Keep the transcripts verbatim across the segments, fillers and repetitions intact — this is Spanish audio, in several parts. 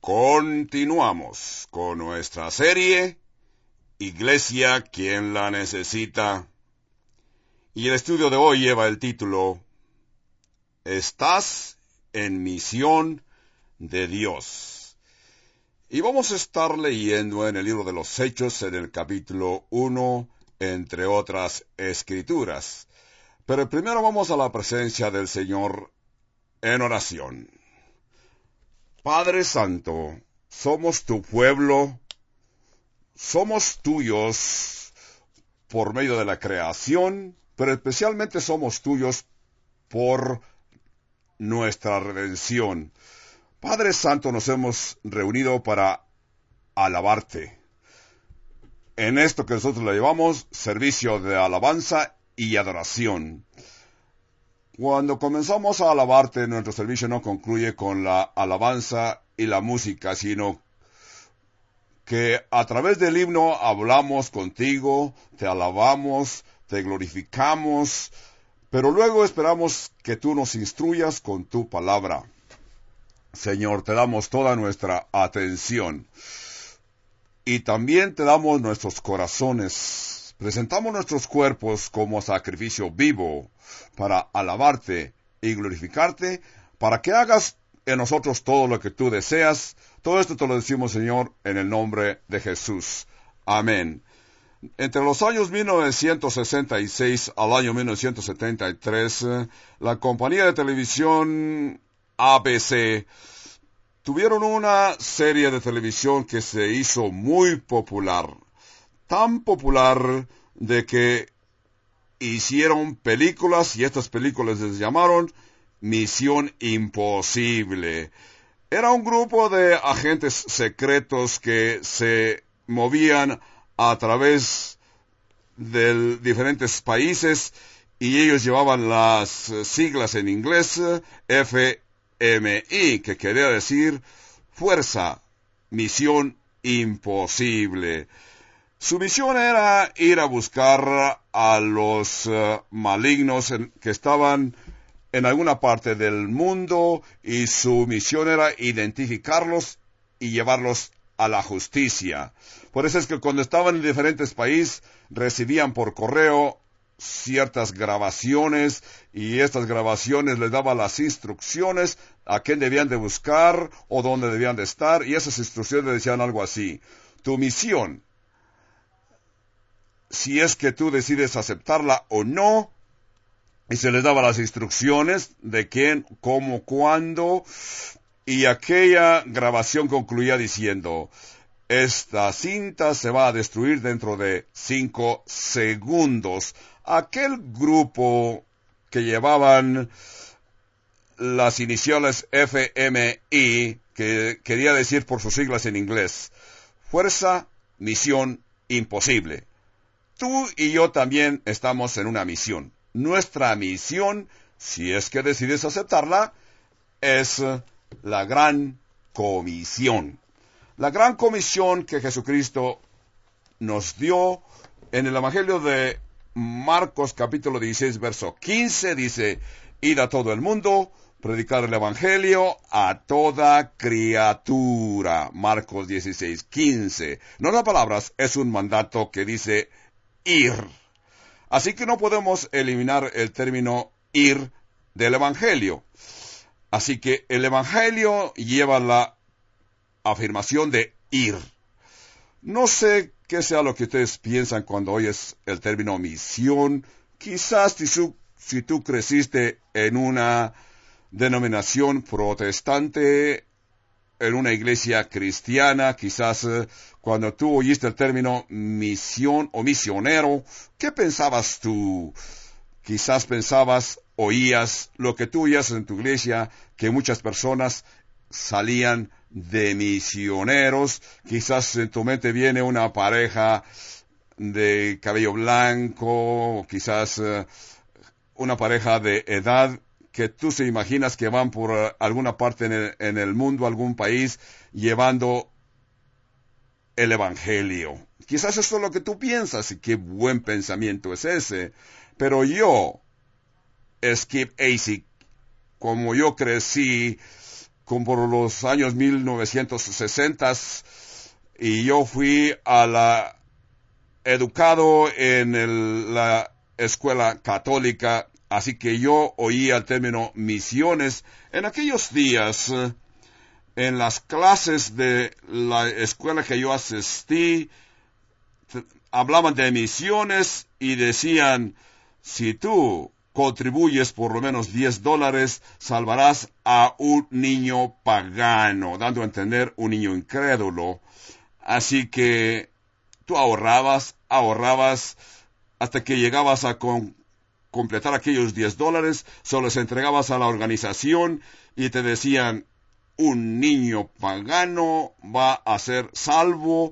Continuamos con nuestra serie Iglesia, ¿quién la necesita? Y el estudio de hoy lleva el título Estás en misión de Dios. Y vamos a estar leyendo en el libro de los Hechos, en el capítulo uno, entre otras escrituras. Pero primero vamos a la presencia del Señor en oración. Padre Santo, somos tu pueblo, somos tuyos por medio de la creación, pero especialmente somos tuyos por nuestra redención. Padre Santo, nos hemos reunido para alabarte. En esto que nosotros le llamamos servicio de alabanza y adoración. Cuando comenzamos a alabarte, nuestro servicio no concluye con la alabanza y la música, sino que a través del himno hablamos contigo, te alabamos, te glorificamos, pero luego esperamos que tú nos instruyas con tu palabra. Señor, te damos toda nuestra atención y también te damos nuestros corazones. Presentamos nuestros cuerpos como sacrificio vivo para alabarte y glorificarte, para que hagas en nosotros todo lo que tú deseas. Todo esto te lo decimos, Señor, en el nombre de Jesús. Amén. Entre los años mil novecientos sesenta y seis al año mil novecientos setenta y tres, la compañía de televisión A B C tuvieron una serie de televisión que se hizo muy popular. Tan popular de que hicieron películas, y estas películas les llamaron Misión Imposible. Era un grupo de agentes secretos que se movían a través de diferentes países y ellos llevaban las siglas en inglés F M I, que quería decir Fuerza, Misión Imposible. Su misión era ir a buscar a los uh, malignos en, que estaban en alguna parte del mundo, y su misión era identificarlos y llevarlos a la justicia. Por eso es que cuando estaban en diferentes países recibían por correo ciertas grabaciones, y estas grabaciones les daban las instrucciones a quién debían de buscar o dónde debían de estar, y esas instrucciones decían algo así: tu misión, si es que tú decides aceptarla o no, y se les daba las instrucciones de quién, cómo, cuándo, y aquella grabación concluía diciendo: esta cinta se va a destruir dentro de cinco segundos. Aquel grupo que llevaban las iniciales F M I, que quería decir por sus siglas en inglés, Fuerza, Misión Imposible. Tú y yo también estamos en una misión. Nuestra misión, si es que decides aceptarla, es la Gran Comisión. La Gran Comisión que Jesucristo nos dio en el Evangelio de Marcos capítulo dieciséis, verso quince, dice: id a todo el mundo, predicar el Evangelio a toda criatura. Marcos dieciséis, quince. No las palabras, es un mandato que dice ir. Así que no podemos eliminar el término ir del Evangelio. Así que el Evangelio lleva la afirmación de ir. No sé qué sea lo que ustedes piensan cuando oyes el término misión. Quizás si, su, si tú creciste en una denominación protestante, en una iglesia cristiana, quizás eh, cuando tú oíste el término misión o misionero, ¿qué pensabas tú? Quizás pensabas, oías lo que tú oías en tu iglesia, que muchas personas salían de misioneros. Quizás en tu mente viene una pareja de cabello blanco, quizás uh, una pareja de edad que tú se imaginas que van por uh, alguna parte en el, en el mundo, algún país, llevando el Evangelio. Quizás eso es lo que tú piensas, y qué buen pensamiento es ese. Pero yo, Skip Acey, como yo crecí como por los años mil novecientos sesenta, y yo fui a la, educado en el, la escuela católica, así que yo oía el término misiones. En aquellos días, en las clases de la escuela que yo asistí, hablaban de misiones y decían, si tú contribuyes por lo menos diez dólares, salvarás a un niño pagano, dando a entender un niño incrédulo. Así que tú ahorrabas, ahorrabas, hasta que llegabas a con, completar aquellos diez dólares, solo los entregabas a la organización y te decían, un niño pagano va a ser salvo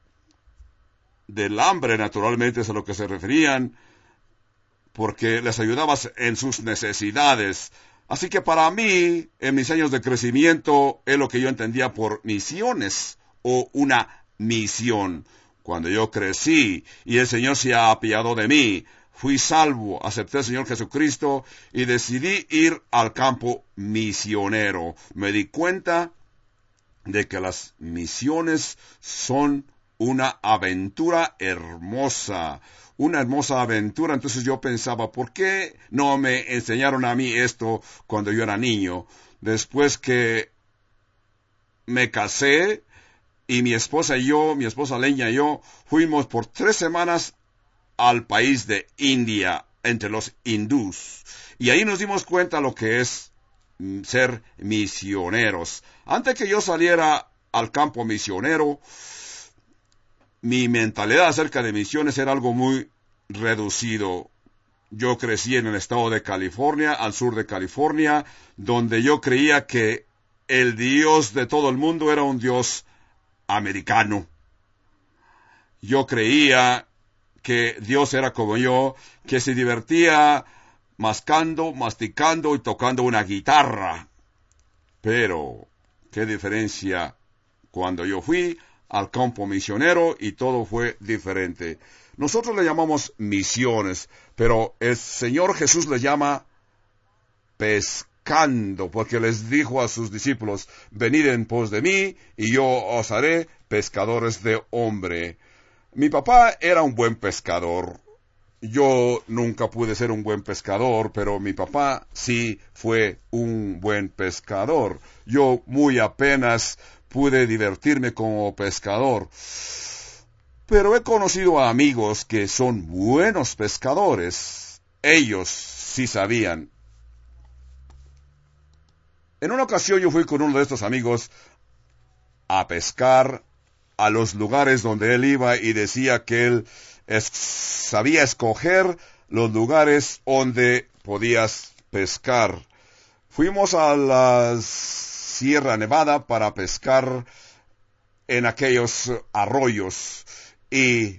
del hambre, naturalmente es a lo que se referían, porque les ayudabas en sus necesidades. Así que para mí, en mis años de crecimiento, es lo que yo entendía por misiones o una misión. Cuando yo crecí y el Señor se ha apiadado de mí, fui salvo, acepté al Señor Jesucristo y decidí ir al campo misionero. Me di cuenta de que las misiones son una aventura hermosa, una hermosa aventura. Entonces yo pensaba, ¿por qué no me enseñaron a mí esto cuando yo era niño? Después que me casé y mi esposa y yo, mi esposa Leña y yo, fuimos por tres semanas al país de India, entre los hindús. Y ahí nos dimos cuenta lo que es ser misioneros. Antes que yo saliera al campo misionero, mi mentalidad acerca de misiones era algo muy reducido. Yo crecí en el estado de California, al sur de California, donde yo creía que el Dios de todo el mundo era un Dios americano. Yo creía que Dios era como yo, que se divertía mascando, masticando y tocando una guitarra. Pero, ¿qué diferencia cuando yo fui al campo misionero y todo fue diferente? Nosotros le llamamos misiones, pero el Señor Jesús le llama pescando, porque les dijo a sus discípulos, venid en pos de mí y yo os haré pescadores de hombre. Mi papá era un buen pescador. Yo nunca pude ser un buen pescador, pero mi papá sí fue un buen pescador. Yo muy apenas pude divertirme como pescador. Pero he conocido a amigos que son buenos pescadores. Ellos sí sabían. En una ocasión yo fui con uno de estos amigos a pescar a los lugares donde él iba y decía que él es, sabía escoger los lugares donde podías pescar. Fuimos a la Sierra Nevada para pescar en aquellos arroyos y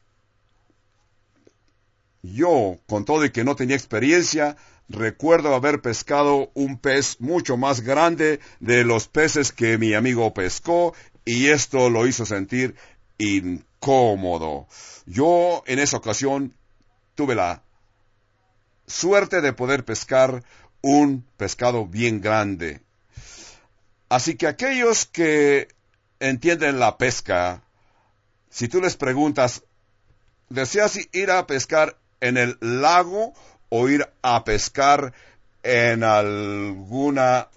yo, con todo y que no tenía experiencia, recuerdo haber pescado un pez mucho más grande de los peces que mi amigo pescó, y esto lo hizo sentir incómodo. Yo en esa ocasión tuve la suerte de poder pescar un pescado bien grande. Así que aquellos que entienden la pesca, si tú les preguntas, ¿deseas ir a pescar en el lago o ir a pescar en alguna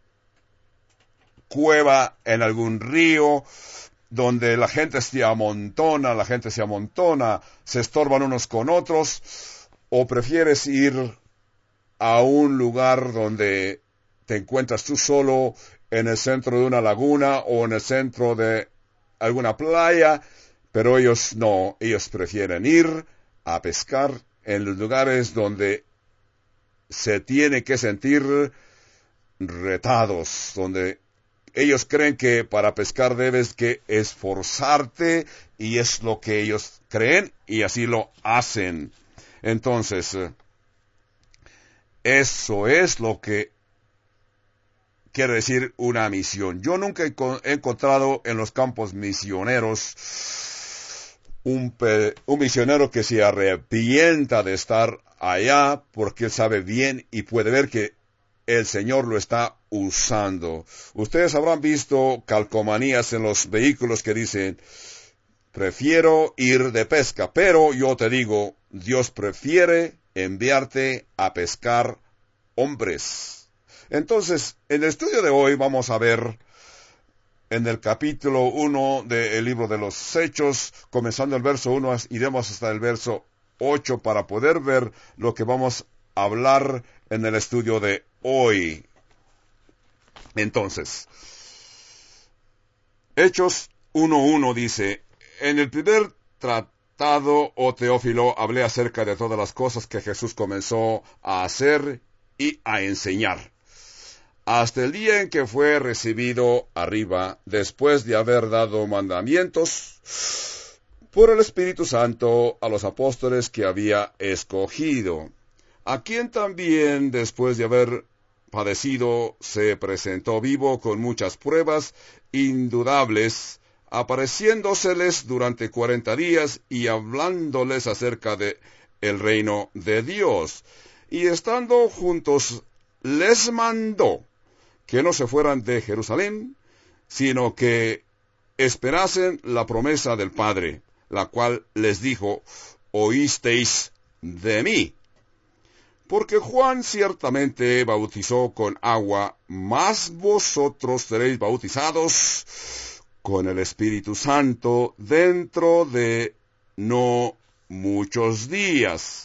cueva, en algún río, donde la gente se amontona, la gente se amontona, se estorban unos con otros, o prefieres ir a un lugar donde te encuentras tú solo en el centro de una laguna o en el centro de alguna playa? Pero ellos no, ellos prefieren ir a pescar en los lugares donde se tiene que sentir retados, donde ellos creen que para pescar debes que esforzarte, y es lo que ellos creen y así lo hacen. Entonces, eso es lo que quiere decir una misión. Yo nunca he encontrado en los campos misioneros un, pe- un misionero que se arrepienta de estar allá, porque él sabe bien y puede ver que el Señor lo está usando. Ustedes habrán visto calcomanías en los vehículos que dicen, prefiero ir de pesca, pero yo te digo, Dios prefiere enviarte a pescar hombres. Entonces, en el estudio de hoy vamos a ver en el capítulo uno del libro de los Hechos, comenzando el verso uno, iremos hasta el verso ocho para poder ver lo que vamos a hablar en el estudio de hoy. Entonces, Hechos uno uno dice, en el primer tratado, oh Teófilo, hablé acerca de todas las cosas que Jesús comenzó a hacer y a enseñar, hasta el día en que fue recibido arriba, después de haber dado mandamientos por el Espíritu Santo a los apóstoles que había escogido, a quien también, después de haber padecido, se presentó vivo con muchas pruebas indudables, apareciéndoseles durante cuarenta días y hablándoles acerca de el reino de Dios. Y estando juntos, les mandó que no se fueran de Jerusalén, sino que esperasen la promesa del Padre, la cual les dijo, oísteis de mí. Porque Juan ciertamente bautizó con agua, mas vosotros seréis bautizados con el Espíritu Santo dentro de no muchos días.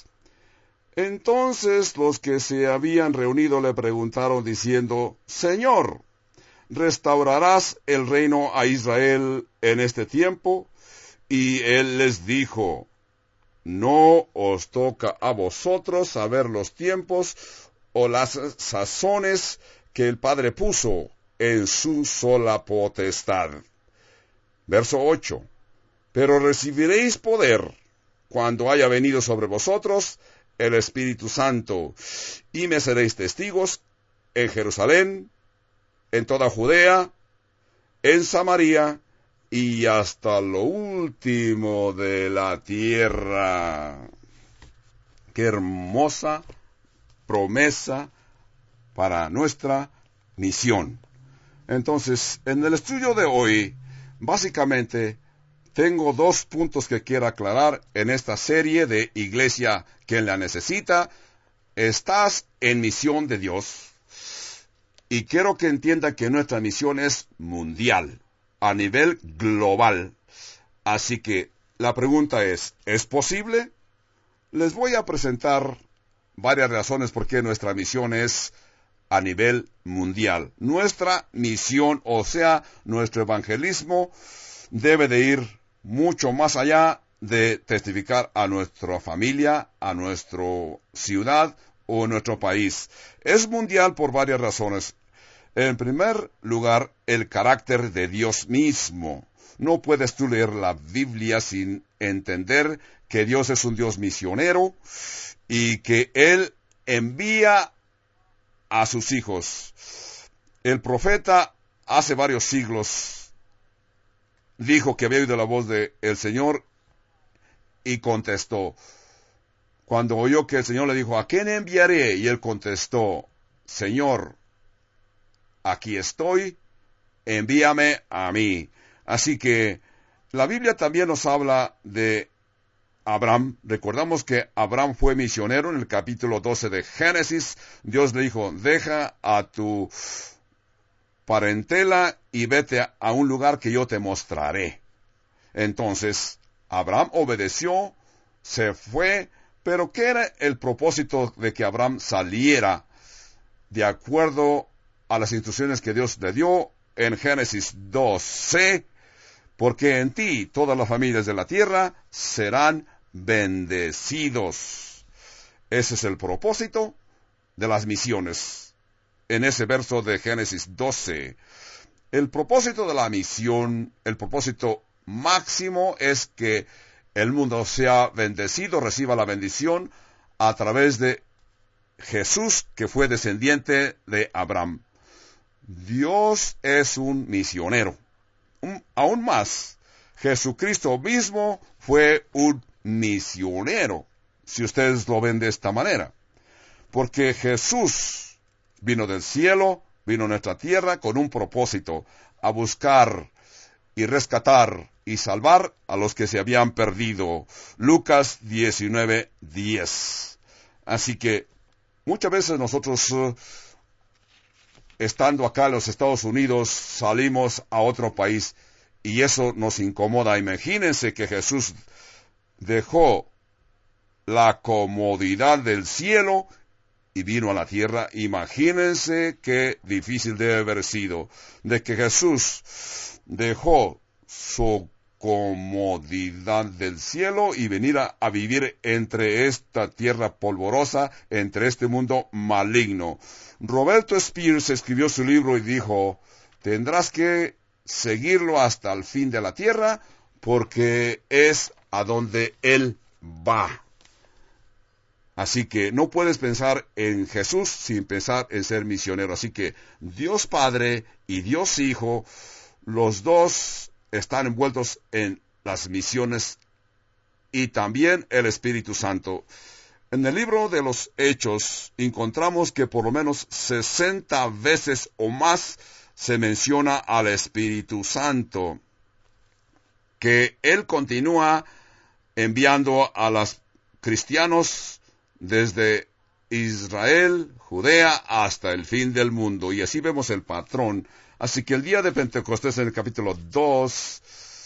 Entonces los que se habían reunido le preguntaron diciendo, Señor, ¿restaurarás el reino a Israel en este tiempo? Y él les dijo, no os toca a vosotros saber los tiempos o las sazones que el Padre puso en su sola potestad. Verso ocho. Pero recibiréis poder cuando haya venido sobre vosotros el Espíritu Santo, y me seréis testigos en Jerusalén, en toda Judea, en Samaria, y hasta lo último de la tierra. Qué hermosa promesa para nuestra misión. Entonces, en el estudio de hoy, básicamente, tengo dos puntos que quiero aclarar en esta serie de Iglesia que la necesita. Estás en misión de Dios, y quiero que entienda que nuestra misión es mundial, a nivel global. Así que la pregunta es, ¿es posible? Les voy a presentar varias razones por qué nuestra misión es a nivel mundial. Nuestra misión, o sea, nuestro evangelismo, debe de ir mucho más allá de testificar a nuestra familia, a nuestra ciudad o a nuestro país. Es mundial por varias razones. En primer lugar, el carácter de Dios mismo. No puedes tú leer la Biblia sin entender que Dios es un Dios misionero y que Él envía a sus hijos. El profeta hace varios siglos dijo que había oído la voz del Señor y contestó. Cuando oyó que el Señor le dijo, ¿a quién enviaré? Y él contestó, Señor, aquí estoy, envíame a mí. Así que la Biblia también nos habla de Abraham. Recordamos que Abraham fue misionero en el capítulo doce de Génesis. Dios le dijo, deja a tu parentela y vete a un lugar que yo te mostraré. Entonces, Abraham obedeció, se fue, pero ¿qué era el propósito de que Abraham saliera de acuerdo a las instrucciones que Dios le dio en Génesis doce? Porque en ti todas las familias de la tierra serán bendecidos. Ese es el propósito de las misiones. En ese verso de Génesis doce, el propósito de la misión, el propósito máximo es que el mundo sea bendecido, reciba la bendición a través de Jesús, que fue descendiente de Abraham. Dios es un misionero. Un, aún más, Jesucristo mismo fue un misionero, si ustedes lo ven de esta manera. Porque Jesús Vino del cielo, vino a nuestra tierra con un propósito, a buscar y rescatar y salvar a los que se habían perdido. Lucas diecinueve diez. Así que muchas veces nosotros, uh, estando acá en los Estados Unidos, salimos a otro país y eso nos incomoda. Imagínense que Jesús dejó la comodidad del cielo y vino a la tierra. Imagínense qué difícil debe haber sido de que Jesús dejó su comodidad del cielo y venir a, a vivir entre esta tierra polvorosa, entre este mundo maligno. Roberto Spears escribió su libro y dijo: tendrás que seguirlo hasta el fin de la tierra, porque es a donde él va. Así que no puedes pensar en Jesús sin pensar en ser misionero. Así que Dios Padre y Dios Hijo, los dos están envueltos en las misiones, y también el Espíritu Santo. En el libro de los Hechos encontramos que por lo menos sesenta veces o más se menciona al Espíritu Santo, que Él continúa enviando a los cristianos desde Israel, Judea, hasta el fin del mundo. Y así vemos el patrón. Así que el día de Pentecostés, en el capítulo dos,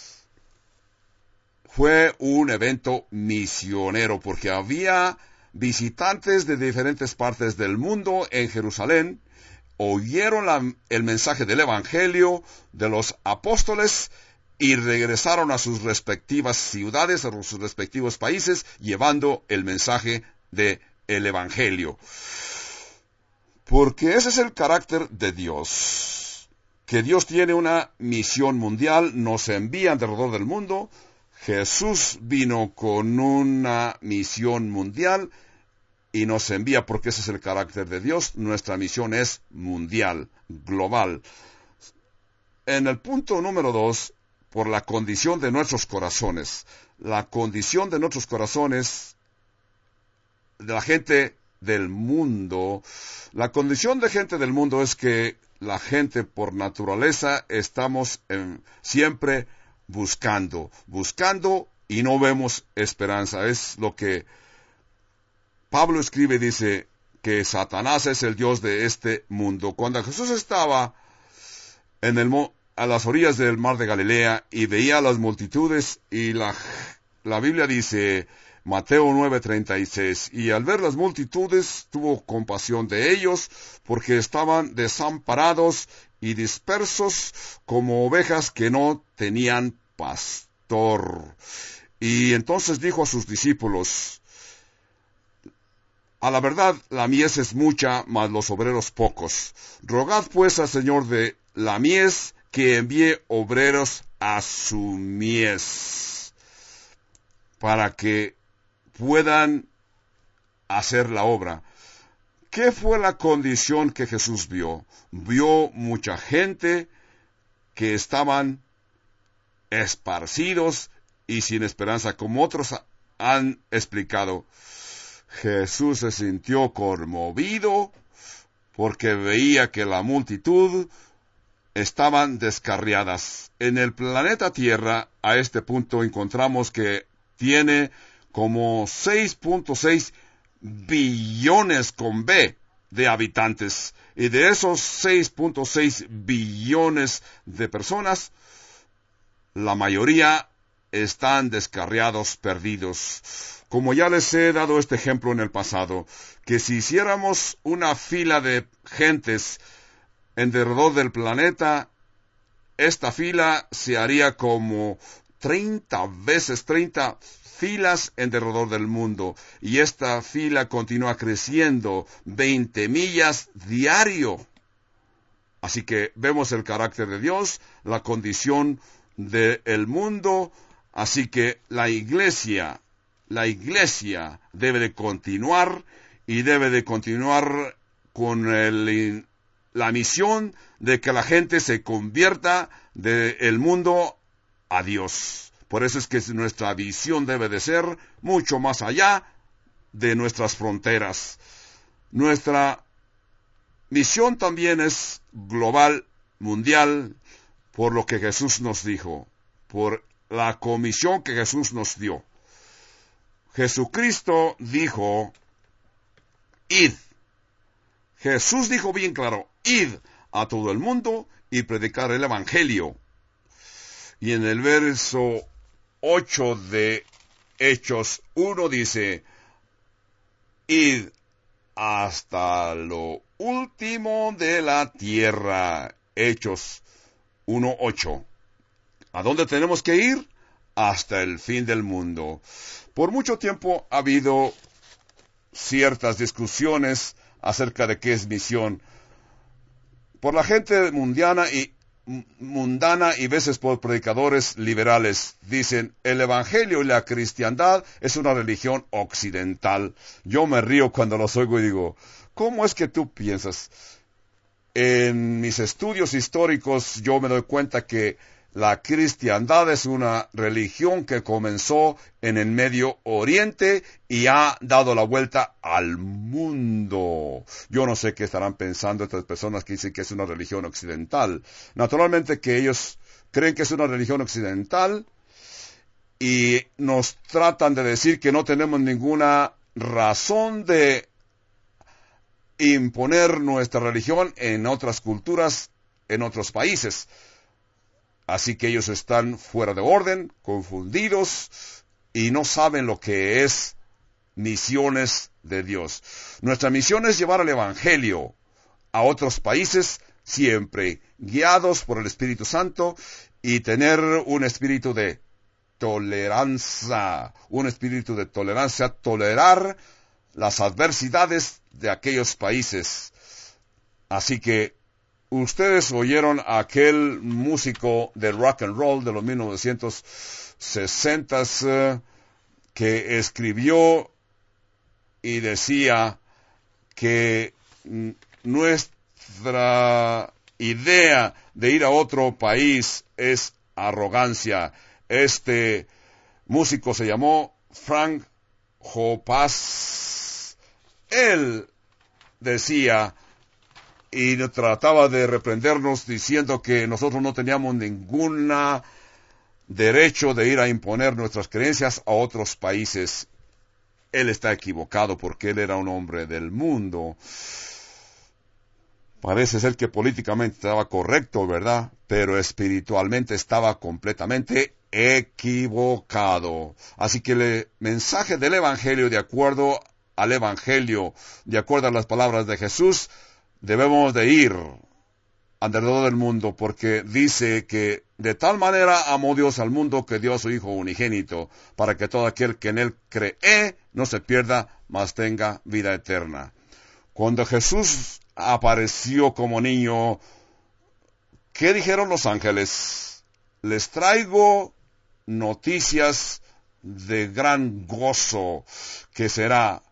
fue un evento misionero, porque había visitantes de diferentes partes del mundo en Jerusalén, oyeron la, el mensaje del Evangelio de los apóstoles y regresaron a sus respectivas ciudades, a sus respectivos países, llevando el mensaje del Evangelio. Porque ese es el carácter de Dios, que Dios tiene una misión mundial, nos envía alrededor del mundo. Jesús vino con una misión mundial y nos envía, porque ese es el carácter de Dios. Nuestra misión es mundial, global. En el punto número dos, por la condición de nuestros corazones. La condición de nuestros corazones, de la gente del mundo, la condición de gente del mundo es que la gente por naturaleza estamos en, siempre buscando, buscando y no vemos esperanza. Es lo que Pablo escribe, dice que Satanás es el Dios de este mundo. Cuando Jesús estaba en el, a las orillas del mar de Galilea y veía a las multitudes, y la, la Biblia dice, Mateo nueve treinta y seis, y al ver las multitudes tuvo compasión de ellos, porque estaban desamparados y dispersos como ovejas que no tenían pastor. Y entonces dijo a sus discípulos: a la verdad, la mies es mucha, mas los obreros pocos. Rogad pues al Señor de la mies que envíe obreros a su mies, para que puedan hacer la obra. ¿Qué fue la condición que Jesús vio? Vio mucha gente que estaban esparcidos y sin esperanza, como otros han explicado. Jesús se sintió conmovido porque veía que la multitud estaban descarriadas. En el planeta Tierra, a este punto, encontramos que tiene como seis punto seis billones con B de habitantes. Y de esos seis punto seis billones de personas, la mayoría están descarriados, perdidos. Como ya les he dado este ejemplo en el pasado, que si hiciéramos una fila de gentes en derredor del planeta, esta fila se haría como treinta veces, treinta filas en derredor del mundo. Y esta fila continúa creciendo veinte millas diario. Así que vemos el carácter de Dios, la condición del mundo. Así que la iglesia, la iglesia debe de continuar y debe de continuar con el, la misión de que la gente se convierta del mundo a Dios. Por eso es que nuestra visión debe de ser mucho más allá de nuestras fronteras. Nuestra misión también es global, mundial, por lo que Jesús nos dijo, por la comisión que Jesús nos dio. Jesucristo dijo, id. Jesús dijo bien claro, id a todo el mundo y predicar el Evangelio. Y en el verso ocho de Hechos uno dice, id hasta lo último de la tierra. Hechos uno ocho. ¿A dónde tenemos que ir? Hasta el fin del mundo. Por mucho tiempo ha habido ciertas discusiones acerca de qué es misión. Por la gente mundiana y mundana y veces por predicadores liberales. Dicen, el evangelio y la cristiandad es una religión occidental. Yo me río cuando los oigo y digo, ¿cómo es que tú piensas? En mis estudios históricos yo me doy cuenta que la cristiandad es una religión que comenzó en el Medio Oriente y ha dado la vuelta al mundo. Yo no sé qué estarán pensando estas personas que dicen que es una religión occidental. Naturalmente que ellos creen que es una religión occidental y nos tratan de decir que no tenemos ninguna razón de imponer nuestra religión en otras culturas, en otros países. Así que ellos están fuera de orden, confundidos, y no saben lo que es misiones de Dios. Nuestra misión es llevar el Evangelio a otros países, siempre guiados por el Espíritu Santo, y tener un espíritu de tolerancia, un espíritu de tolerancia, tolerar las adversidades de aquellos países. Así que ustedes oyeron a aquel músico de rock and roll de los mil novecientos sesenta uh, que escribió y decía que nuestra idea de ir a otro país es arrogancia. Este músico se llamó Frank Hoppus. Él decía y trataba de reprendernos diciendo que nosotros no teníamos ningún derecho de ir a imponer nuestras creencias a otros países. Él está equivocado porque él era un hombre del mundo. Parece ser que políticamente estaba correcto, ¿verdad? Pero espiritualmente estaba completamente equivocado. Así que el mensaje del Evangelio, de acuerdo al Evangelio, de acuerdo a las palabras de Jesús, debemos de ir alrededor del mundo, porque dice que de tal manera amó Dios al mundo que dio a su Hijo unigénito, para que todo aquel que en él cree no se pierda, mas tenga vida eterna. Cuando Jesús apareció como niño, ¿qué dijeron los ángeles? Les traigo noticias de gran gozo, que será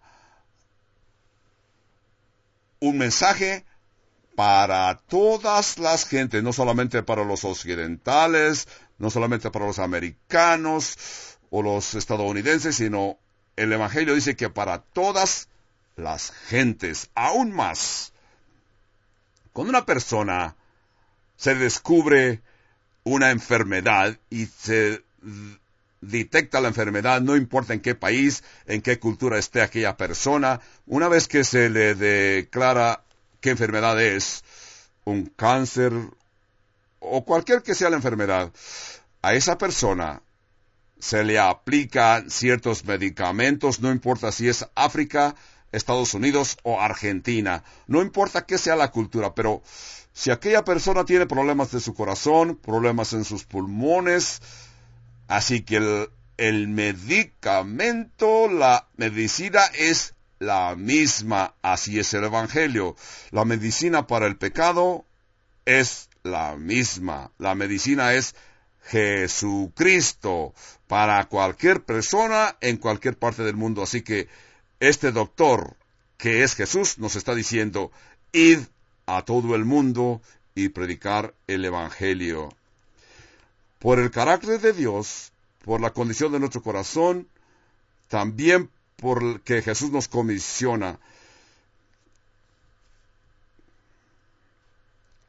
un mensaje para todas las gentes, no solamente para los occidentales, no solamente para los americanos o los estadounidenses, sino el Evangelio dice que para todas las gentes, aún más. Cuando una persona se descubre una enfermedad y se detecta la enfermedad, no importa en qué país, en qué cultura esté aquella persona, una vez que se le declara qué enfermedad es, un cáncer o cualquier que sea la enfermedad, a esa persona se le aplican ciertos medicamentos, no importa si es África, Estados Unidos o Argentina, no importa qué sea la cultura, pero si aquella persona tiene problemas de su corazón, problemas en sus pulmones, así que el, el medicamento, la medicina es la misma, así es el Evangelio. La medicina para el pecado es la misma. La medicina es Jesucristo para cualquier persona en cualquier parte del mundo. Así que este doctor, que es Jesús, nos está diciendo, id a todo el mundo y predicar el Evangelio. Por el carácter de Dios, por la condición de nuestro corazón, también porque Jesús nos comisiona.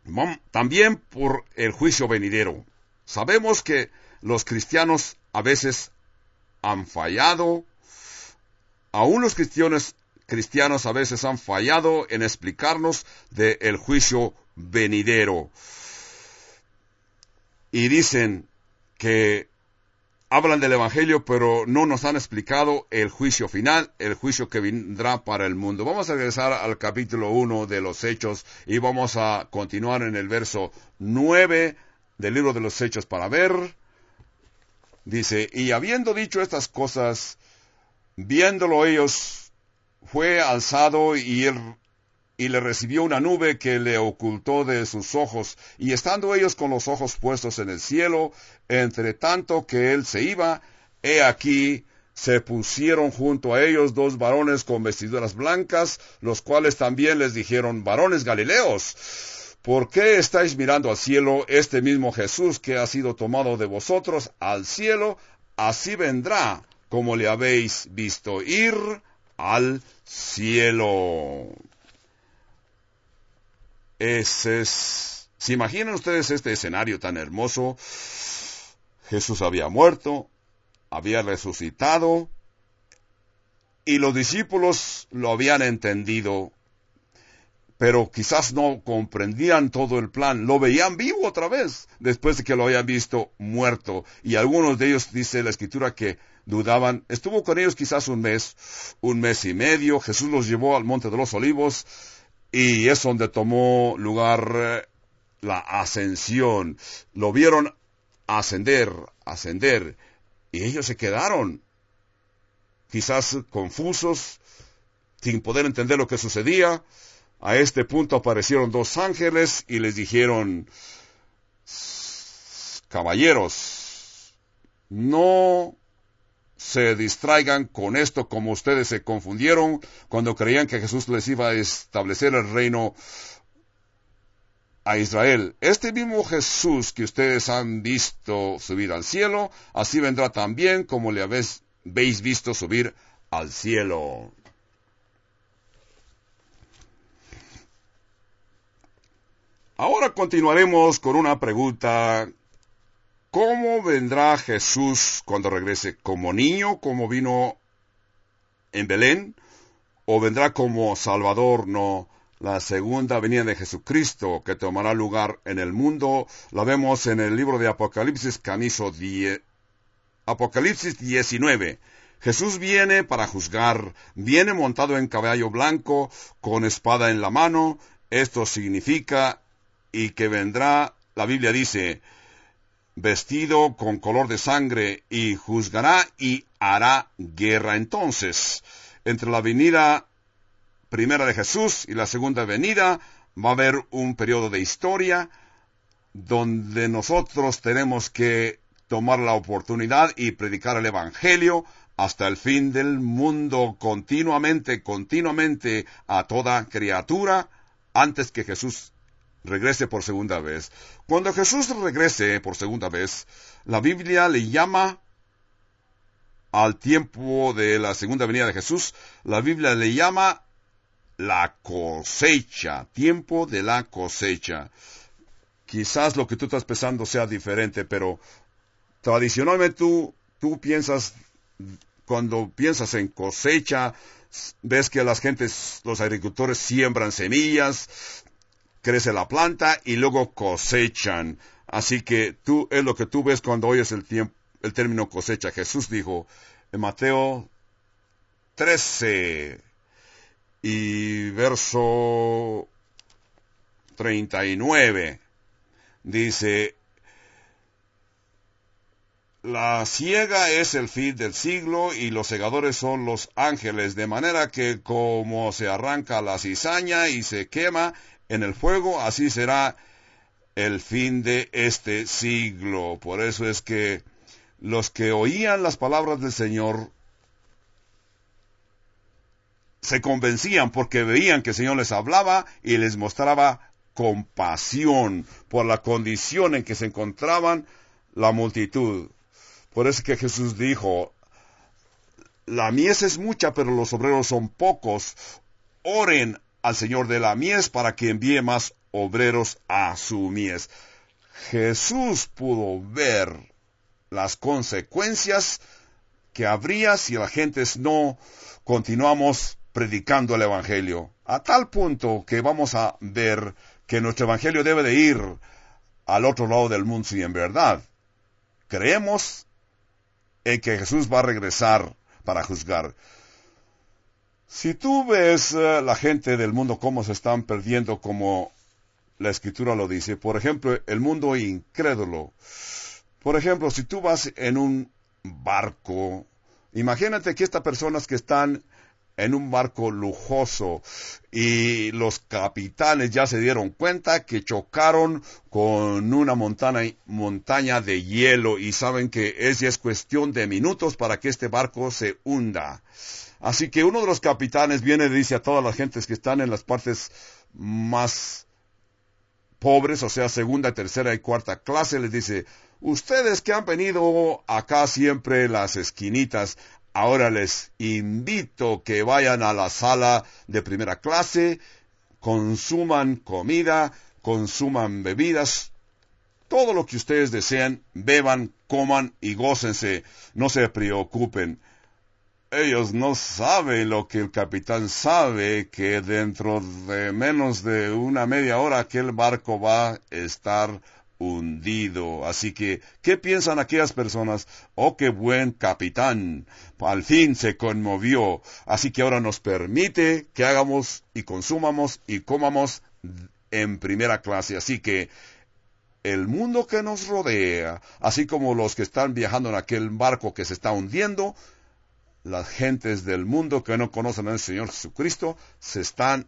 También por el juicio venidero. Sabemos que los cristianos a veces han fallado, aún los cristianos, cristianos a veces han fallado en explicarnos del juicio venidero. Y dicen que hablan del Evangelio, pero no nos han explicado el juicio final, el juicio que vendrá para el mundo. Vamos a regresar al capítulo uno de los Hechos y vamos a continuar en el verso nueve del libro de los Hechos para ver. Dice, y habiendo dicho estas cosas, viéndolo ellos, fue alzado y él y le recibió una nube que le ocultó de sus ojos, y estando ellos con los ojos puestos en el cielo, entre tanto que él se iba, he aquí, se pusieron junto a ellos dos varones con vestiduras blancas, los cuales también les dijeron, varones Galileos, ¿por qué estáis mirando al cielo? Este mismo Jesús que ha sido tomado de vosotros al cielo, así vendrá, como le habéis visto ir al cielo. Ese es, ¿se imaginan ustedes este escenario tan hermoso? Jesús había muerto, había resucitado, y los discípulos lo habían entendido, pero quizás no comprendían todo el plan. Lo veían vivo otra vez, después de que lo habían visto muerto. Y algunos de ellos, dice la Escritura, que dudaban. Estuvo con ellos quizás un mes, un mes y medio. Jesús los llevó al Monte de los Olivos, y es donde tomó lugar eh, la ascensión. Lo vieron ascender, ascender, y ellos se quedaron, quizás confusos, sin poder entender lo que sucedía. A este punto aparecieron dos ángeles y les dijeron, caballeros, no se distraigan con esto como ustedes se confundieron cuando creían que Jesús les iba a establecer el reino a Israel. Este mismo Jesús que ustedes han visto subir al cielo, así vendrá también como le habéis, habéis visto subir al cielo. Ahora continuaremos con una pregunta. ¿Cómo vendrá Jesús cuando regrese? ¿Como niño, como vino en Belén? ¿O vendrá como Salvador? No, la segunda venida de Jesucristo, que tomará lugar en el mundo, la vemos en el libro de Apocalipsis, canizo die... Apocalipsis diecinueve. Jesús viene para juzgar, viene montado en caballo blanco, con espada en la mano. Esto significa, y que vendrá, la Biblia dice, vestido con color de sangre, y juzgará y hará guerra. Entonces, entre la venida primera de Jesús y la segunda venida, va a haber un periodo de historia donde nosotros tenemos que tomar la oportunidad y predicar el Evangelio hasta el fin del mundo, continuamente, continuamente, a toda criatura, antes que Jesús regrese por segunda vez. Cuando Jesús regrese por segunda vez, la Biblia le llama al tiempo de la segunda venida de Jesús, la Biblia le llama la cosecha, tiempo de la cosecha. Quizás lo que tú estás pensando sea diferente, pero tradicionalmente tú, tú piensas, cuando piensas en cosecha, ves que las gentes, los agricultores siembran semillas, crece la planta y luego cosechan. Así que tú, es lo que tú ves cuando oyes el, tiempo, el término cosecha. Jesús dijo en Mateo trece y verso treinta y nueve, dice, la siega es el fin del siglo y los segadores son los ángeles, de manera que como se arranca la cizaña y se quema en el fuego, así será el fin de este siglo. Por eso es que los que oían las palabras del Señor se convencían porque veían que el Señor les hablaba y les mostraba compasión por la condición en que se encontraban la multitud. Por eso es que Jesús dijo, la mies es mucha, pero los obreros son pocos. Oren al Señor de la mies para que envíe más obreros a su mies. Jesús pudo ver las consecuencias que habría si la gente no continuamos predicando el Evangelio, a tal punto que vamos a ver que nuestro Evangelio debe de ir al otro lado del mundo si en verdad creemos en que Jesús va a regresar para juzgar. Si tú ves uh, la gente del mundo cómo se están perdiendo, como la Escritura lo dice, por ejemplo, el mundo incrédulo. Por ejemplo, si tú vas en un barco, imagínate que estas personas que están en un barco lujoso y los capitanes ya se dieron cuenta que chocaron con una montaña, montaña de hielo y saben que es, es cuestión de minutos para que este barco se hunda. Así que uno de los capitanes viene y dice a todas las gentes que están en las partes más pobres, o sea, segunda, tercera y cuarta clase, les dice: ustedes que han venido acá siempre las esquinitas, ahora les invito que vayan a la sala de primera clase, consuman comida, consuman bebidas, todo lo que ustedes desean, beban, coman y gócense, no se preocupen. Ellos no saben lo que el capitán sabe, que dentro de menos de una media hora aquel barco va a estar hundido. Así que, ¿qué piensan aquellas personas? Oh, qué buen capitán, al fin se conmovió, así que ahora nos permite que hagamos y consumamos y comamos en primera clase. Así que el mundo que nos rodea, así como los que están viajando en aquel barco que se está hundiendo, las gentes del mundo que no conocen al Señor Jesucristo se están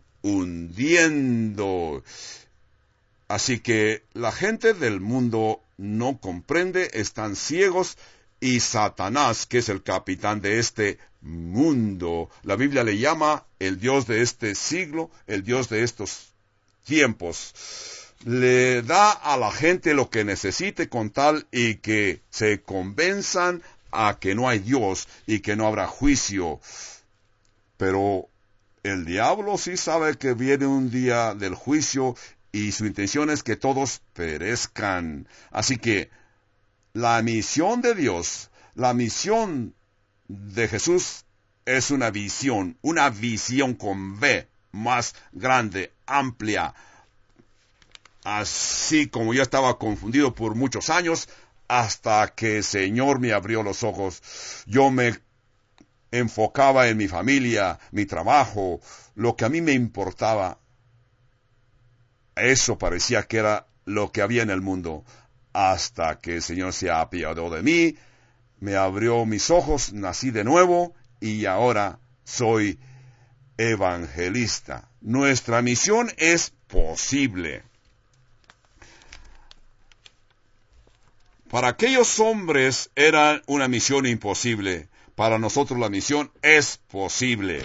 hundiendo. Así que la gente del mundo no comprende, están ciegos, y Satanás, que es el capitán de este mundo, la Biblia le llama el Dios de este siglo, el Dios de estos tiempos, le da a la gente lo que necesite con tal y que se convenzan a que no hay Dios y que no habrá juicio. Pero el diablo sí sabe que viene un día del juicio y su intención es que todos perezcan. Así que la misión de Dios, la misión de Jesús es una visión, una visión con V, más grande, amplia. Así como yo estaba confundido por muchos años, hasta que el Señor me abrió los ojos, yo me enfocaba en mi familia, mi trabajo, lo que a mí me importaba. Eso parecía que era lo que había en el mundo, hasta que el Señor se apiadó de mí, me abrió mis ojos, nací de nuevo y ahora soy evangelista. Nuestra misión es posible. Para aquellos hombres era una misión imposible. Para nosotros la misión es posible.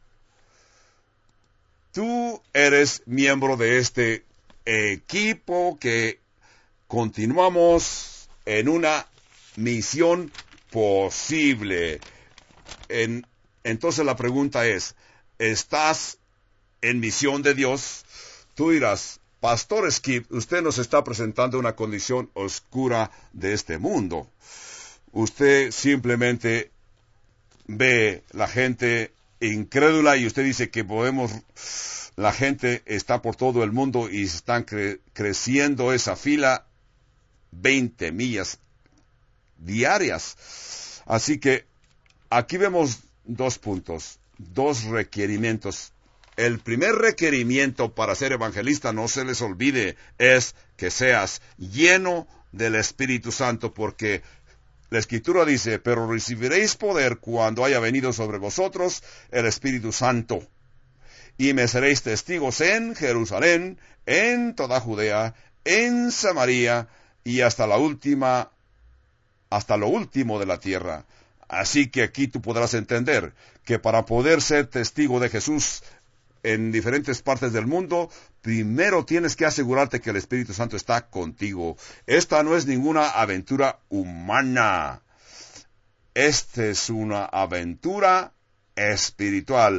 Tú eres miembro de este equipo que continuamos en una misión posible. En, entonces la pregunta es, ¿estás en misión de Dios? Tú dirás: Pastor Skip, usted nos está presentando una condición oscura de este mundo. Usted simplemente ve la gente incrédula y usted dice que podemos, la gente está por todo el mundo y están cre- creciendo esa fila veinte millas diarias. Así que aquí vemos dos puntos, dos requerimientos. El primer requerimiento para ser evangelista, no se les olvide, es que seas lleno del Espíritu Santo, porque la Escritura dice: pero recibiréis poder cuando haya venido sobre vosotros el Espíritu Santo, y me seréis testigos en Jerusalén, en toda Judea, en Samaria, y hasta la última, hasta lo último de la tierra. Así que aquí tú podrás entender que para poder ser testigo de Jesús en diferentes partes del mundo, primero tienes que asegurarte que el Espíritu Santo está contigo. Esta no es ninguna aventura humana. Esta es una aventura espiritual.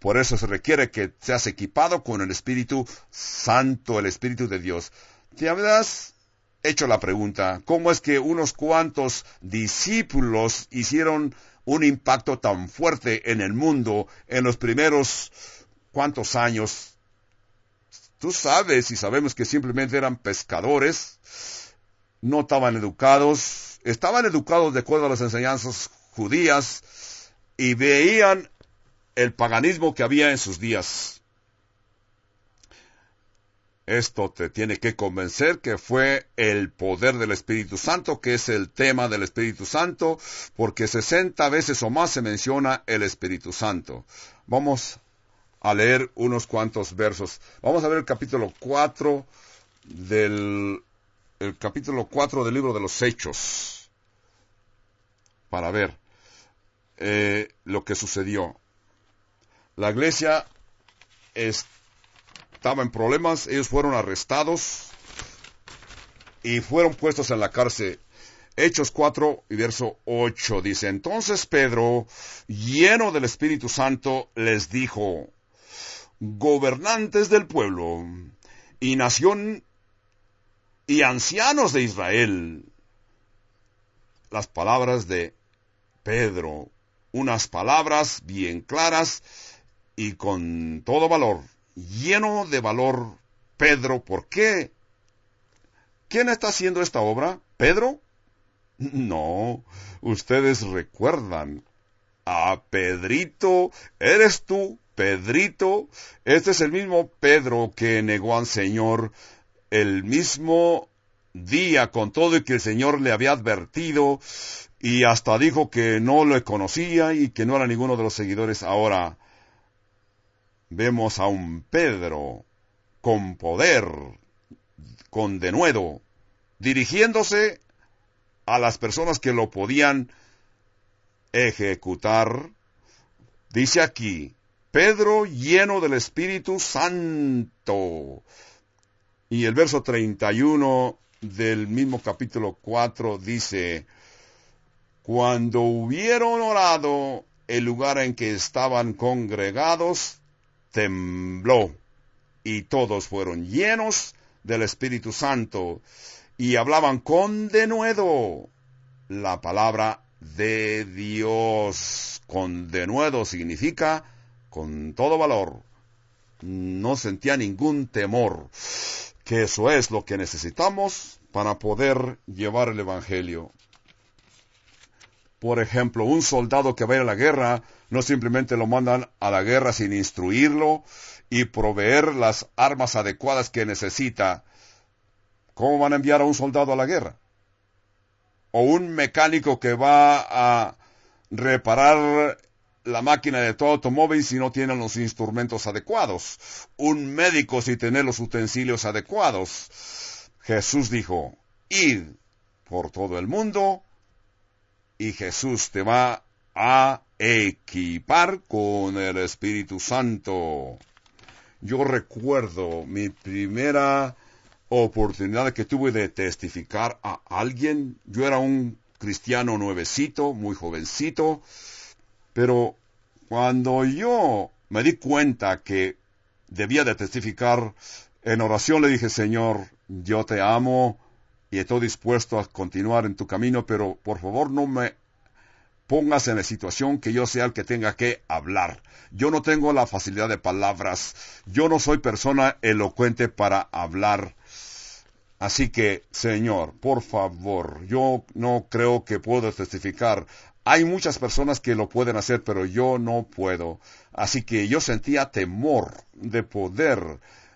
Por eso se requiere que seas equipado con el Espíritu Santo, el Espíritu de Dios. ¿Te habrás hecho la pregunta, cómo es que unos cuantos discípulos hicieron un impacto tan fuerte en el mundo en los primeros cuantos años? Tú sabes y sabemos que simplemente eran pescadores, no estaban educados, estaban educados de acuerdo a las enseñanzas judías y veían el paganismo que había en sus días. Esto te tiene que convencer que fue el poder del Espíritu Santo, que es el tema del Espíritu Santo, porque sesenta veces o más se menciona el Espíritu Santo. Vamos a leer unos cuantos versos. Vamos a ver el capítulo cuatro del, el capítulo cuatro del libro de los Hechos, para ver eh, lo que sucedió. La iglesia estaba en problemas, ellos fueron arrestados y fueron puestos en la cárcel. Hechos cuatro y verso ocho dice, entonces Pedro, lleno del Espíritu Santo, les dijo, gobernantes del pueblo y nación y ancianos de Israel. Las palabras de Pedro, unas palabras bien claras y con todo valor, lleno de valor Pedro. ¿Por qué? ¿Quién está haciendo esta obra? ¿Pedro? No, ustedes recuerdan a Pedrito. ¿Eres tú, Pedrito? Este es el mismo Pedro que negó al Señor el mismo día, con todo y que el Señor le había advertido y hasta dijo que no le conocía y que no era ninguno de los seguidores. Ahora vemos a un Pedro con poder, con denuedo, dirigiéndose a las personas que lo podían ejecutar. Dice aquí, Pedro lleno del Espíritu Santo. Y el verso treinta y uno del mismo capítulo cuatro dice, cuando hubieron orado, el lugar en que estaban congregados tembló, y todos fueron llenos del Espíritu Santo, y hablaban con denuedo la palabra de Dios. Con denuedo significa con todo valor. No sentía ningún temor, que eso es lo que necesitamos para poder llevar el Evangelio. Por ejemplo, un soldado que va a ir a la guerra, no simplemente lo mandan a la guerra sin instruirlo y proveer las armas adecuadas que necesita. ¿Cómo van a enviar a un soldado a la guerra? O un mecánico que va a reparar la máquina de tu automóvil si no tiene los instrumentos adecuados. Un médico sin tener los utensilios adecuados. Jesús dijo, id por todo el mundo, y Jesús te va a equipar con el Espíritu Santo. Yo recuerdo mi primera oportunidad que tuve de testificar a alguien. Yo era un cristiano nuevecito, muy jovencito, pero cuando yo me di cuenta que debía de testificar, en oración le dije, Señor, yo te amo y estoy dispuesto a continuar en tu camino, pero por favor no me pongas en la situación que yo sea el que tenga que hablar. Yo no tengo la facilidad de palabras. Yo no soy persona elocuente para hablar. Así que, Señor, por favor, yo no creo que puedo testificar. Hay muchas personas que lo pueden hacer, pero yo no puedo. Así que yo sentía temor de poder,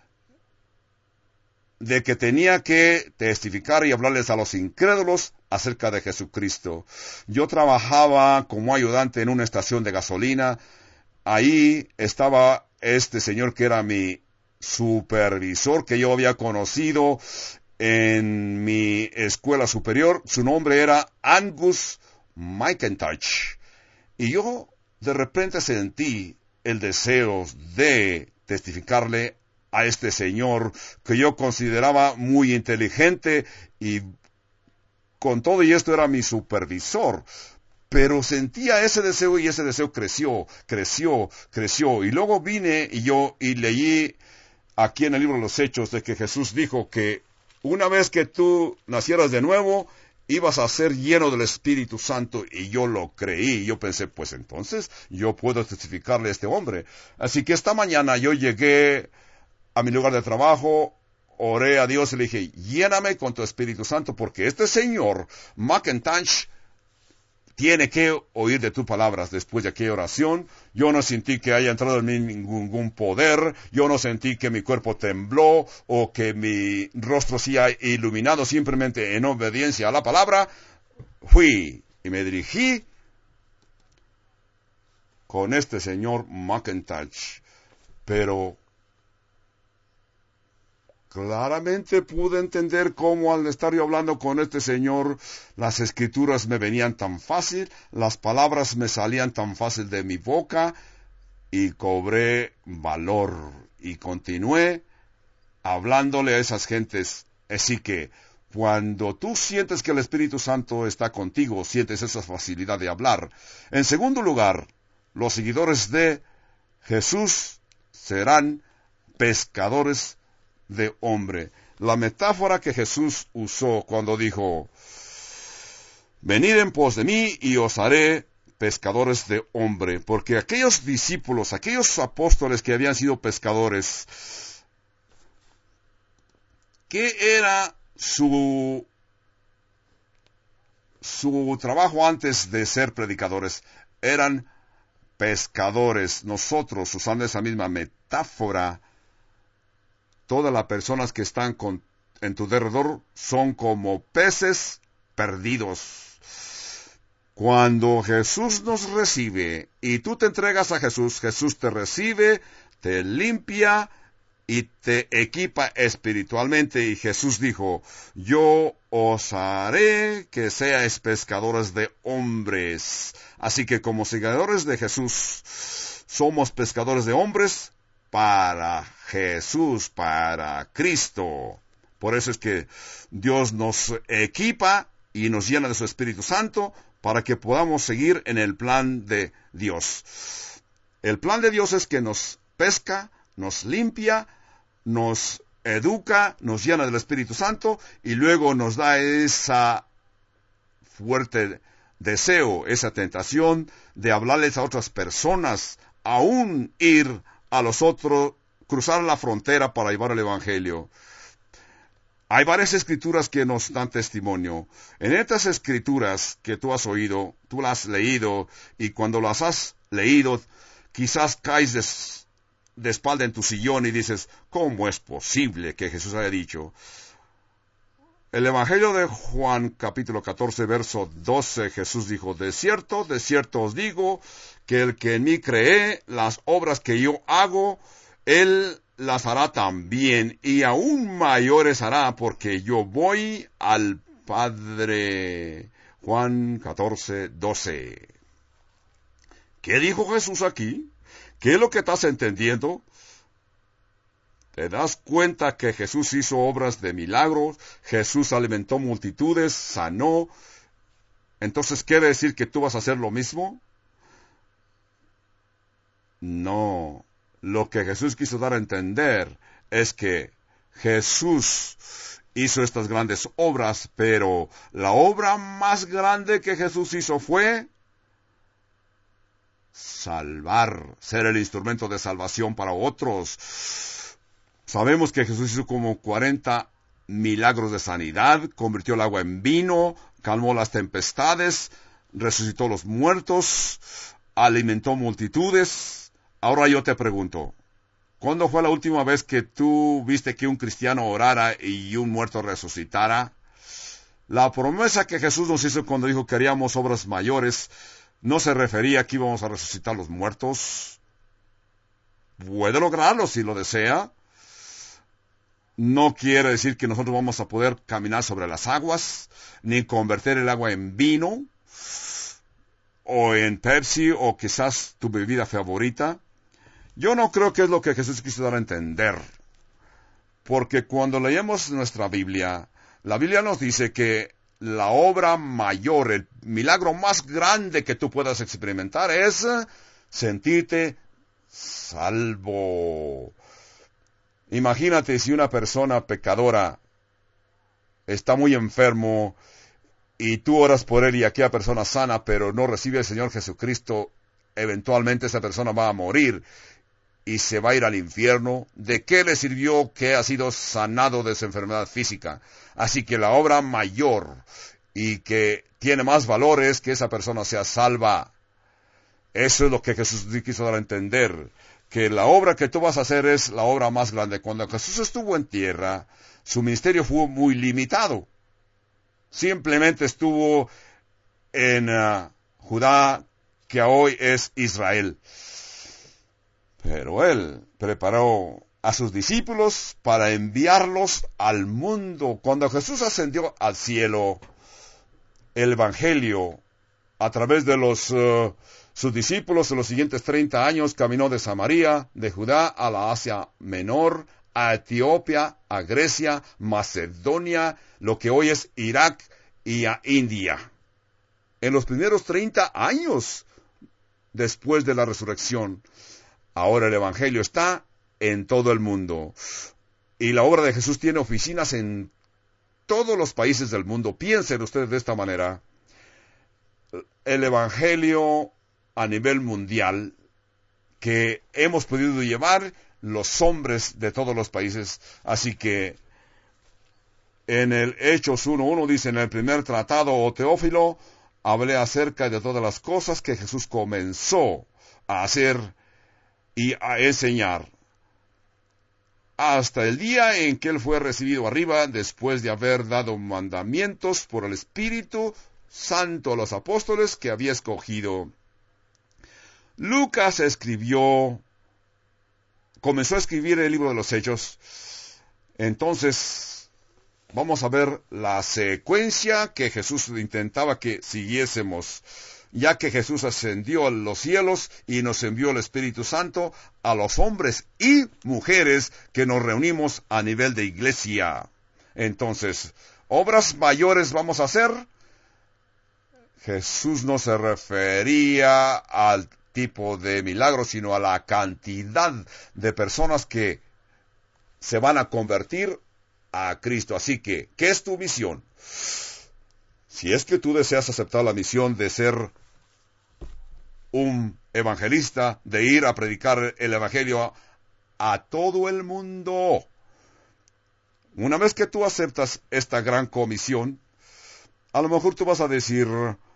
de que tenía que testificar y hablarles a los incrédulos acerca de Jesucristo. Yo trabajaba como ayudante en una estación de gasolina. Ahí estaba este señor que era mi supervisor, que yo había conocido en mi escuela superior. Su nombre era Angus McIntosh. Y yo de repente sentí el deseo de testificarle a este señor que yo consideraba muy inteligente y con todo y esto era mi supervisor. Pero sentía ese deseo y ese deseo creció, creció, creció. Y luego vine y yo y leí aquí en el libro de los Hechos de que Jesús dijo que una vez que tú nacieras de nuevo, ibas a ser lleno del Espíritu Santo, y yo lo creí. Yo pensé, pues entonces yo puedo testificarle a este hombre. Así que esta mañana yo llegué a mi lugar de trabajo, oré a Dios y le dije, lléname con tu Espíritu Santo, porque este señor McIntosh tiene que oír de tus palabras. Después de aquella oración, yo no sentí que haya entrado en mí ningún poder, yo no sentí que mi cuerpo tembló o que mi rostro se haya iluminado. Simplemente en obediencia a la palabra, fui y me dirigí con este señor McIntosh. Pero claramente pude entender cómo al estar yo hablando con este señor, las escrituras me venían tan fácil, las palabras me salían tan fácil de mi boca, y cobré valor y continué hablándole a esas gentes. Así que cuando tú sientes que el Espíritu Santo está contigo, sientes esa facilidad de hablar. En segundo lugar, los seguidores de Jesús serán pescadores de hombre. La metáfora que Jesús usó cuando dijo, venid en pos de mí y os haré pescadores de hombre, porque aquellos discípulos, aquellos apóstoles que habían sido pescadores, ¿qué era su su trabajo antes de ser predicadores? Eran pescadores. Nosotros, usando esa misma metáfora, todas las personas que están con, en tu derredor son como peces perdidos. Cuando Jesús nos recibe y tú te entregas a Jesús, Jesús te recibe, te limpia y te equipa espiritualmente. Y Jesús dijo, yo os haré que seáis pescadores de hombres. Así que como seguidores de Jesús, somos pescadores de hombres para Jesús, para Cristo. Por eso es que Dios nos equipa y nos llena de su Espíritu Santo para que podamos seguir en el plan de Dios. El plan de Dios es que nos pesca, nos limpia, nos educa, nos llena del Espíritu Santo y luego nos da esa fuerte deseo, esa tentación de hablarles a otras personas, aún ir a los otros, cruzar la frontera para llevar el Evangelio. Hay varias escrituras que nos dan testimonio. En estas escrituras que tú has oído, tú las has leído, y cuando las has leído, quizás caes de, de espalda en tu sillón y dices, ¿cómo es posible que Jesús haya dicho? El Evangelio de Juan, capítulo catorce, verso doce, Jesús dijo, de cierto, de cierto os digo, que el que en mí cree, las obras que yo hago, él las hará también, y aún mayores hará, porque yo voy al Padre. Juan catorce, doce. ¿Qué dijo Jesús aquí? ¿Qué es lo que estás entendiendo? ¿Te das cuenta que Jesús hizo obras de milagros? Jesús alimentó multitudes, sanó. Entonces, ¿quiere decir que tú vas a hacer lo mismo? No. Lo que Jesús quiso dar a entender es que Jesús hizo estas grandes obras, pero la obra más grande que Jesús hizo fue salvar, ser el instrumento de salvación para otros. Sabemos que Jesús hizo como cuarenta milagros de sanidad, convirtió el agua en vino, calmó las tempestades, resucitó a los muertos, alimentó multitudes. Ahora yo te pregunto, ¿cuándo fue la última vez que tú viste que un cristiano orara y un muerto resucitara? La promesa que Jesús nos hizo cuando dijo que haríamos obras mayores, no se refería a que íbamos a resucitar los muertos. Puede lograrlo si lo desea. No quiere decir que nosotros vamos a poder caminar sobre las aguas, ni convertir el agua en vino, o en Pepsi, o quizás tu bebida favorita. Yo no creo que es lo que Jesús quiso dar a entender. Porque cuando leemos nuestra Biblia, la Biblia nos dice que la obra mayor, el milagro más grande que tú puedas experimentar es sentirte salvo. Imagínate si una persona pecadora está muy enfermo y tú oras por él y aquella persona sana, pero no recibe al Señor Jesucristo, eventualmente esa persona va a morir y se va a ir al infierno. ¿De qué le sirvió que ha sido sanado de su enfermedad física? Así que la obra mayor y que tiene más valor es que esa persona sea salva. Eso es lo que Jesús quiso dar a entender, que la obra que tú vas a hacer es la obra más grande. Cuando Jesús estuvo en tierra, su ministerio fue muy limitado. Simplemente estuvo en uh, Judá, que hoy es Israel. Pero él preparó a sus discípulos para enviarlos al mundo. Cuando Jesús ascendió al cielo, el Evangelio, a través de los uh, sus discípulos en los siguientes treinta años, caminó de Samaria, de Judá a la Asia Menor, a Etiopía, a Grecia, Macedonia, lo que hoy es Irak, y a India. En los primeros treinta años después de la resurrección, ahora el Evangelio está en todo el mundo. Y la obra de Jesús tiene oficinas en todos los países del mundo. Piensen ustedes de esta manera. El Evangelio a nivel mundial que hemos podido llevar los hombres de todos los países. Así que en el Hechos uno uno dice, en el primer tratado, oh Teófilo, hablé acerca de todas las cosas que Jesús comenzó a hacer y a enseñar, hasta el día en que él fue recibido arriba, después de haber dado mandamientos por el Espíritu Santo a los apóstoles que había escogido. Lucas escribió, comenzó a escribir el libro de los Hechos. Entonces, vamos a ver la secuencia que Jesús intentaba que siguiésemos, ya que Jesús ascendió a los cielos y nos envió el Espíritu Santo a los hombres y mujeres que nos reunimos a nivel de iglesia. Entonces, obras mayores vamos a hacer. Jesús no se refería al tipo de milagros, sino a la cantidad de personas que se van a convertir a Cristo. Así que, ¿qué es tu misión? Si es que tú deseas aceptar la misión de ser un evangelista, de ir a predicar el evangelio a, a todo el mundo, una vez que tú aceptas esta gran comisión, a lo mejor tú vas a decir,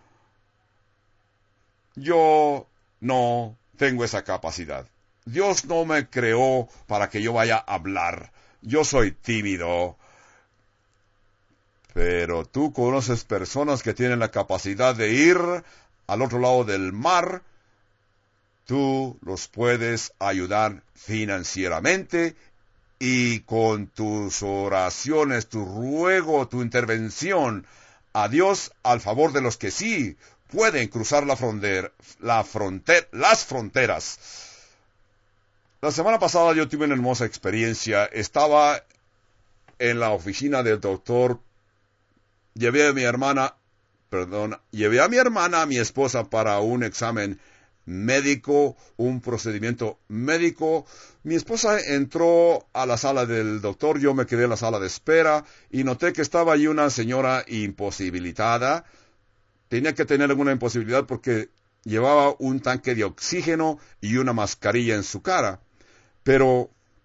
yo no tengo esa capacidad. Dios no me creó para que yo vaya a hablar. Yo soy tímido. Pero tú conoces personas que tienen la capacidad de ir al otro lado del mar. Tú los puedes ayudar financieramente y con tus oraciones, tu ruego, tu intervención a Dios al favor de los que sí pueden cruzar la frontera, la fronter, las fronteras. La semana pasada yo tuve una hermosa experiencia. Estaba en la oficina del doctor. Llevé a mi hermana, perdón, llevé a mi hermana, a mi esposa, para un examen médico, un procedimiento médico. Mi esposa entró a la sala del doctor, yo me quedé en la sala de espera y noté que estaba allí una señora imposibilitada. Tenía que tener alguna imposibilidad porque llevaba un tanque de oxígeno y una mascarilla en su cara. Pero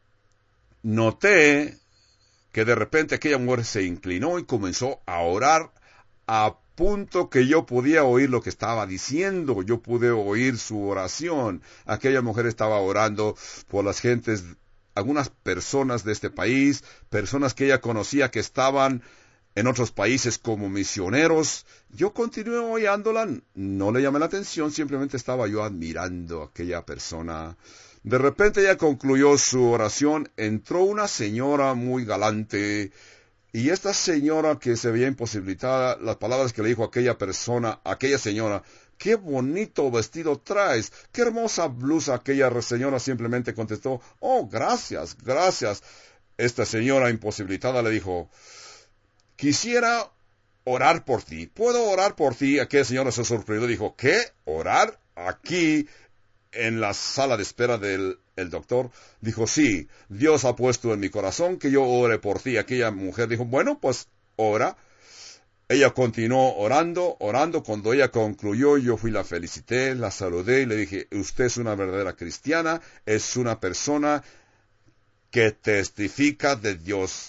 noté que de repente aquella mujer se inclinó y comenzó a orar a punto que yo podía oír lo que estaba diciendo. Yo pude oír su oración. Aquella mujer estaba orando por las gentes, algunas personas de este país, personas que ella conocía que estaban en otros países como misioneros. Yo continué oyéndola, no le llamé la atención, simplemente estaba yo admirando a aquella persona. De repente ella concluyó su oración, entró una señora muy galante, y esta señora que se veía imposibilitada, las palabras que le dijo aquella persona, aquella señora, ¡qué bonito vestido traes! ¡Qué hermosa blusa! Aquella señora simplemente contestó, ¡oh, gracias, gracias! Esta señora imposibilitada le dijo, quisiera orar por ti. ¿Puedo orar por ti? Aquella señora se sorprendió y dijo, ¿qué? ¿Orar? Aquí en la sala de espera del el doctor. Dijo, sí, Dios ha puesto en mi corazón que yo ore por ti. Aquella mujer dijo, bueno, pues ora. Ella continuó orando, orando. Cuando ella concluyó, yo fui, la felicité, la saludé y le dije, usted es una verdadera cristiana, es una persona que testifica de Dios.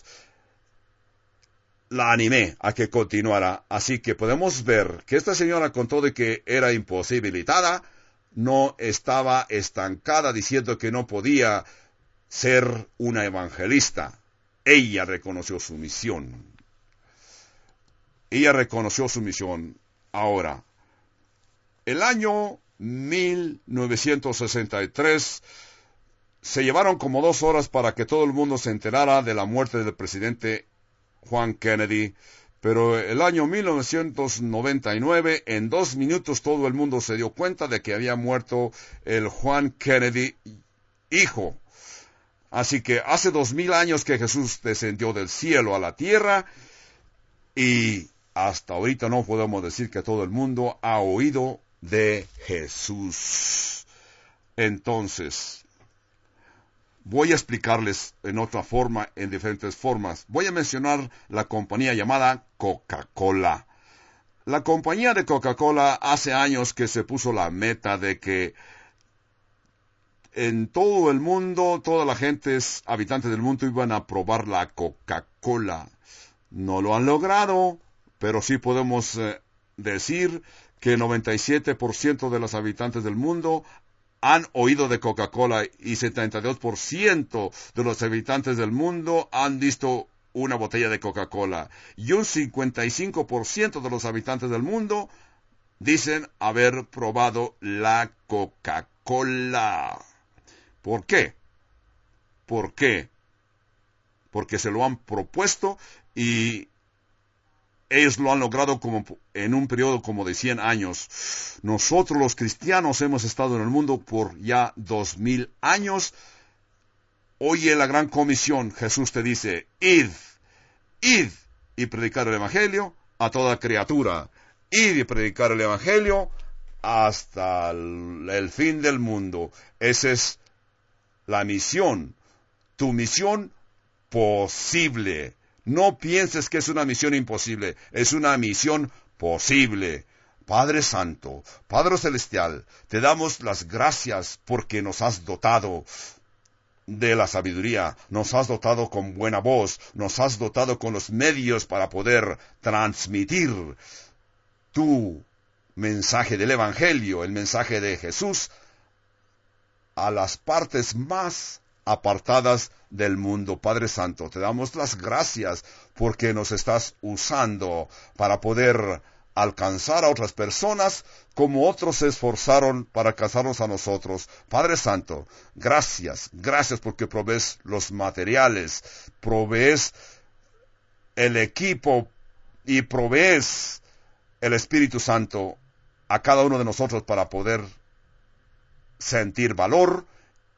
La animé a que continuara. Así que podemos ver que esta señora, con todo de que era imposibilitada, no estaba estancada diciendo que no podía ser una evangelista. Ella reconoció su misión. Ella reconoció su misión. Ahora, el año mil novecientos sesenta y tres se llevaron como dos horas para que todo el mundo se enterara de la muerte del presidente Juan Kennedy, pero el año mil novecientos noventa y nueve, en dos minutos todo el mundo se dio cuenta de que había muerto el Juan Kennedy hijo. Así que hace dos mil años que Jesús descendió del cielo a la tierra, y hasta ahorita no podemos decir que todo el mundo ha oído de Jesús. Entonces, voy a explicarles en otra forma, en diferentes formas. Voy a mencionar la compañía llamada Coca-Cola. La compañía de Coca-Cola hace años que se puso la meta de que en todo el mundo, todas las gentes, habitantes del mundo, iban a probar la Coca-Cola. No lo han logrado, pero sí podemos eh, decir que el noventa y siete por ciento de los habitantes del mundo han oído de Coca-Cola y setenta y dos por ciento de los habitantes del mundo han visto una botella de Coca-Cola. Y un cincuenta y cinco por ciento de los habitantes del mundo dicen haber probado la Coca-Cola. ¿Por qué? ¿Por qué? Porque se lo han propuesto y ellos lo han logrado como en un periodo como de cien años. Nosotros los cristianos hemos estado en el mundo por ya dos mil años. Hoy en la gran comisión Jesús te dice, id, id y predicar el evangelio a toda criatura. Id y predicar el evangelio hasta el, el fin del mundo. Esa es la misión, tu misión posible. No pienses que es una misión imposible, es una misión posible. Padre Santo, Padre Celestial, te damos las gracias porque nos has dotado de la sabiduría, nos has dotado con buena voz, nos has dotado con los medios para poder transmitir tu mensaje del Evangelio, el mensaje de Jesús, a las partes más apartadas del mundo. Padre Santo, te damos las gracias porque nos estás usando para poder alcanzar a otras personas como otros se esforzaron para alcanzarnos a nosotros. Padre Santo, gracias, gracias porque provees los materiales, provees el equipo y provees el Espíritu Santo a cada uno de nosotros para poder sentir valor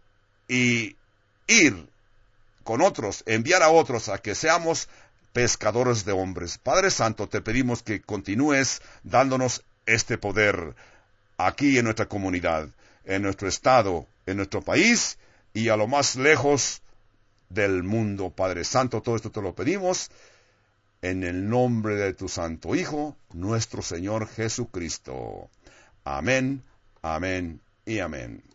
y ir con otros, enviar a otros a que seamos pescadores de hombres. Padre Santo, te pedimos que continúes dándonos este poder aquí en nuestra comunidad, en nuestro estado, en nuestro país y a lo más lejos del mundo. Padre Santo, todo esto te lo pedimos en el nombre de tu Santo Hijo, nuestro Señor Jesucristo. Amén, amén y amén.